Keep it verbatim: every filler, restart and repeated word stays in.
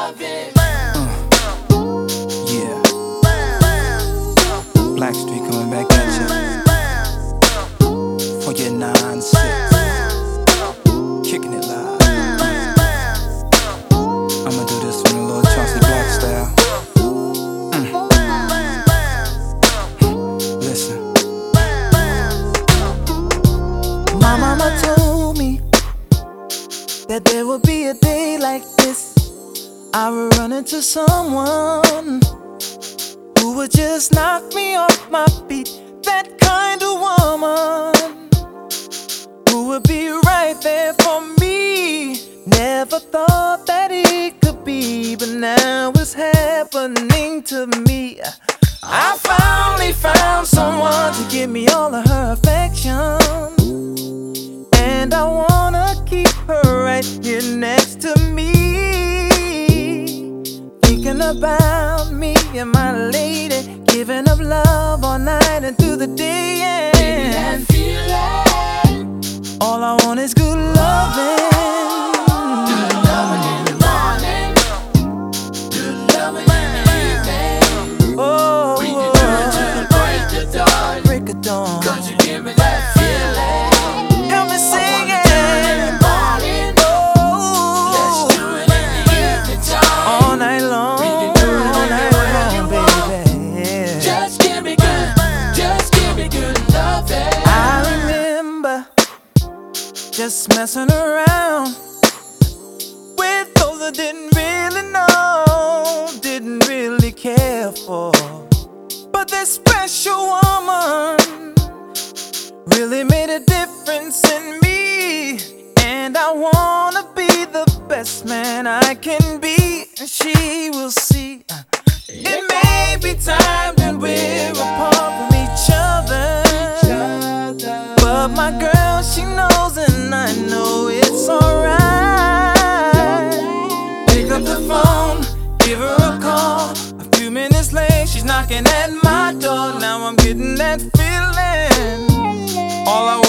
loving. Uh, yeah. Blackstreet coming back at you for your nine six. Kicking it live. I'ma do this one a little Chauncey Black style. Mm. Listen. My mama told me that there would be a day like this. I would run into someone who would just knock me off my feet. That kind of woman who would be right there for me. Never thought that it could be, but now it's happening to me. I finally found someone to give me all of her affection, and I wanna keep her right here next to me, thinking about me and my lady, giving up love all night and through the day. Baby, that feeling. All I want is good loving. Good loving in the morning. Good loving in the evening. Oh, We can do it till the break of dawn. break of dawn. Cause you give me that feeling. Help me sing it. Let's do it in the evening time. All night long, We can do it all night anywhere you long, want. baby. Just give me good, just give me good loving. I remember just messing around with those I didn't really know, didn't really care for. But this special woman really made a difference in me, and I wanna be the best man I can be. And she will see it may be time that we're apart from each other, but my girl, she knows, and I know it's alright. Pick up the phone, give her a call. A few minutes late, she's knocking at my door. Now I'm getting that feeling. All I